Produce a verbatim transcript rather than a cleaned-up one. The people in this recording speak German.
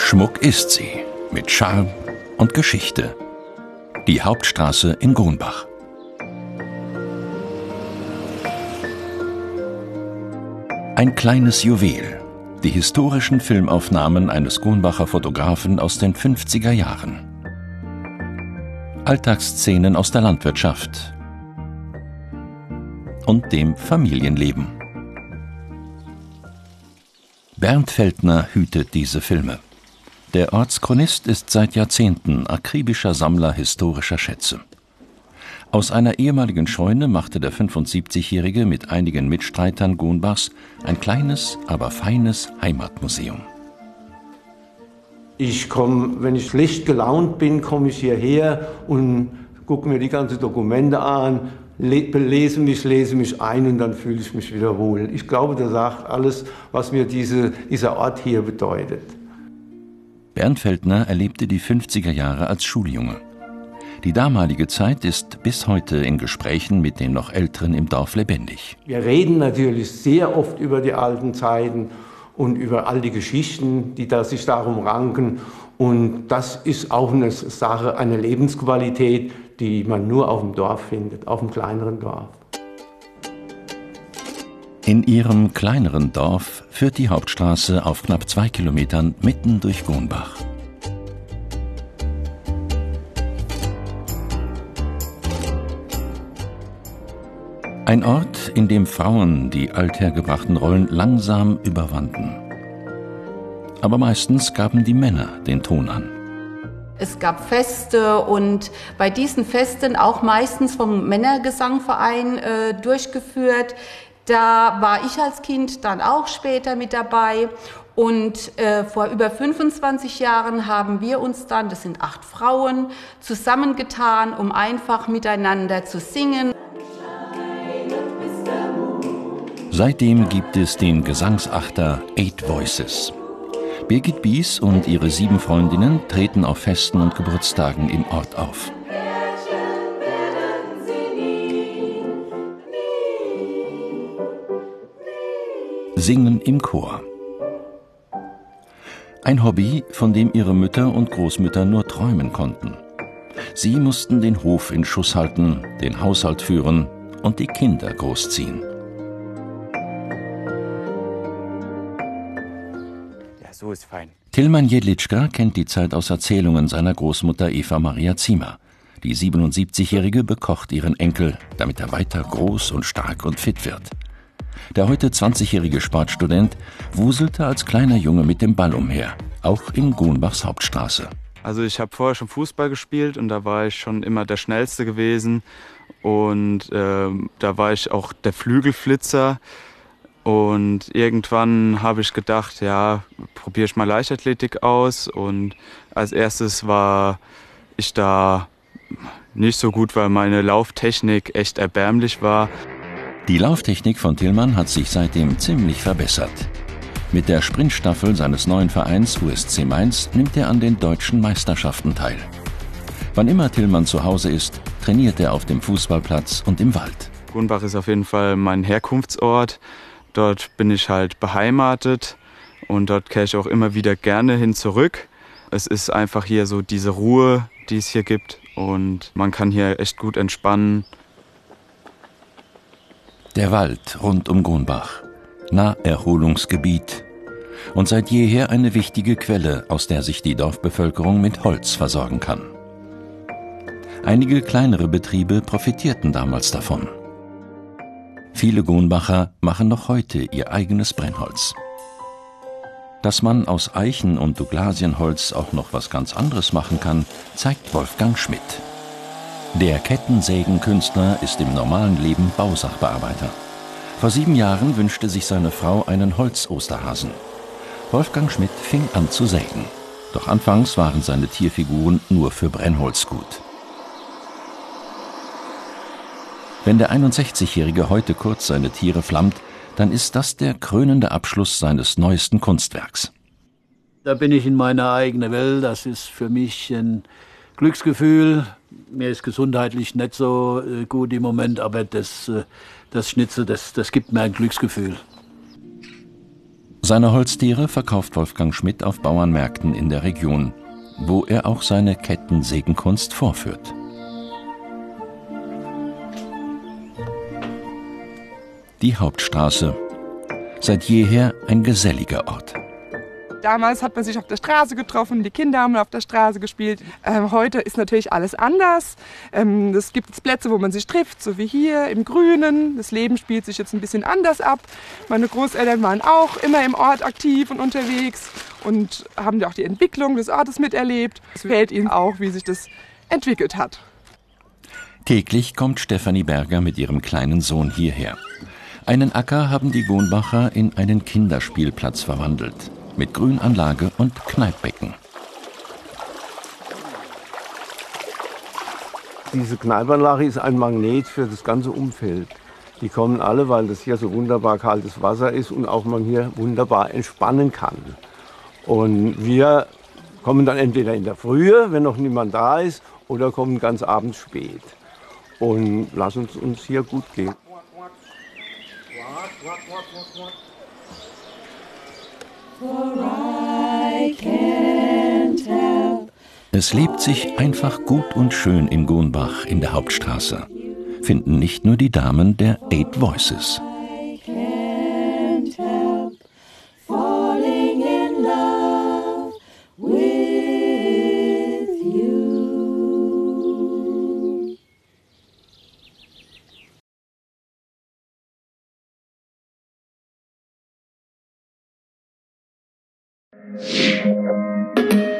Schmuck ist sie, mit Charme und Geschichte. Die Hauptstraße in Gonbach. Ein kleines Juwel. Die historischen Filmaufnahmen eines Gonbacher Fotografen aus den fünfziger Jahren. Alltagsszenen aus der Landwirtschaft und dem Familienleben. Bernd Feldner hütet diese Filme. Der Ortschronist ist seit Jahrzehnten akribischer Sammler historischer Schätze. Aus einer ehemaligen Scheune machte der fünfundsiebzigjährige mit einigen Mitstreitern Gonbachs ein kleines, aber feines Heimatmuseum. Ich komme, wenn ich schlecht gelaunt bin, komme ich hierher und gucke mir die ganzen Dokumente an, lese mich, lese mich ein und dann fühle ich mich wieder wohl. Ich glaube, das sagt alles, was mir diese, dieser Ort hier bedeutet. Bernd Feldner erlebte die fünfziger Jahre als Schuljunge. Die damalige Zeit ist bis heute in Gesprächen mit den noch Älteren im Dorf lebendig. Wir reden natürlich sehr oft über die alten Zeiten und über all die Geschichten, die da sich darum ranken. Und das ist auch eine Sache, eine Lebensqualität, die man nur auf dem Dorf findet, auf dem kleineren Dorf. In ihrem kleineren Dorf führt die Hauptstraße auf knapp zwei Kilometern mitten durch Gonbach. Ein Ort, in dem Frauen die althergebrachten Rollen langsam überwanden. Aber meistens gaben die Männer den Ton an. Es gab Feste und bei diesen Festen auch meistens vom Männergesangverein äh, durchgeführt. Da war ich als Kind dann auch später mit dabei. Und äh, vor über fünfundzwanzig Jahren haben wir uns dann, das sind acht Frauen, zusammengetan, um einfach miteinander zu singen. Seitdem gibt es den Gesangsachter Eight Voices. Birgit Bies und ihre sieben Freundinnen treten auf Festen und Geburtstagen im Ort auf. Singen im Chor. Ein Hobby, von dem ihre Mütter und Großmütter nur träumen konnten. Sie mussten den Hof in Schuss halten, den Haushalt führen und die Kinder großziehen. So ist fein. Tilman Jedlitschka kennt die Zeit aus Erzählungen seiner Großmutter Eva Maria Ziemer. Die siebenundsiebzigjährige bekocht ihren Enkel, damit er weiter groß und stark und fit wird. Der heute zwanzigjährige Sportstudent wuselte als kleiner Junge mit dem Ball umher, auch in Gonbachs Hauptstraße. Also ich habe vorher schon Fußball gespielt und da war ich schon immer der Schnellste gewesen. Und äh, da war ich auch der Flügelflitzer. Und irgendwann habe ich gedacht, ja, probiere ich mal Leichtathletik aus. Und als erstes war ich da nicht so gut, weil meine Lauftechnik echt erbärmlich war. Die Lauftechnik von Tilman hat sich seitdem ziemlich verbessert. Mit der Sprintstaffel seines neuen Vereins U S C Mainz nimmt er an den deutschen Meisterschaften teil. Wann immer Tilman zu Hause ist, trainiert er auf dem Fußballplatz und im Wald. Gonbach ist auf jeden Fall mein Herkunftsort. Dort bin ich halt beheimatet und dort kehre ich auch immer wieder gerne hin zurück. Es ist einfach hier so diese Ruhe, die es hier gibt und man kann hier echt gut entspannen. Der Wald rund um Gonbach, Naherholungsgebiet und seit jeher eine wichtige Quelle, aus der sich die Dorfbevölkerung mit Holz versorgen kann. Einige kleinere Betriebe profitierten damals davon. Viele Gonbacher machen noch heute ihr eigenes Brennholz. Dass man aus Eichen- und Douglasienholz auch noch was ganz anderes machen kann, zeigt Wolfgang Schmidt. Der Kettensägenkünstler ist im normalen Leben Bausachbearbeiter. Vor sieben Jahren wünschte sich seine Frau einen Holz-Osterhasen. Wolfgang Schmidt fing an zu sägen. Doch anfangs waren seine Tierfiguren nur für Brennholz gut. Wenn der einundsechzigjährige heute kurz seine Tiere flammt, dann ist das der krönende Abschluss seines neuesten Kunstwerks. Da bin ich in meiner eigenen Welt. Das ist für mich ein Glücksgefühl. Mir ist gesundheitlich nicht so gut im Moment, aber das, das Schnitzel, das, das gibt mir ein Glücksgefühl. Seine Holztiere verkauft Wolfgang Schmidt auf Bauernmärkten in der Region, wo er auch seine Kettensägenkunst vorführt. Die Hauptstraße. Seit jeher ein geselliger Ort. Damals hat man sich auf der Straße getroffen, die Kinder haben auf der Straße gespielt. Ähm, heute ist natürlich alles anders. Ähm, es gibt Plätze, wo man sich trifft, so wie hier im Grünen. Das Leben spielt sich jetzt ein bisschen anders ab. Meine Großeltern waren auch immer im Ort aktiv und unterwegs und haben auch die Entwicklung des Ortes miterlebt. Es gefällt ihnen auch, wie sich das entwickelt hat. Täglich kommt Stefanie Berger mit ihrem kleinen Sohn hierher. Einen Acker haben die Gohnbacher in einen Kinderspielplatz verwandelt. Mit Grünanlage und Kneippbecken. Diese Kneipanlage ist ein Magnet für das ganze Umfeld. Die kommen alle, weil das hier so wunderbar kaltes Wasser ist und auch man hier wunderbar entspannen kann. Und wir kommen dann entweder in der Frühe, wenn noch niemand da ist, oder kommen ganz abends spät. Und lassen es uns hier gut gehen. Es lebt sich einfach gut und schön in Gohnbach in der Hauptstraße, finden nicht nur die Damen der Eight Voices. Thank you.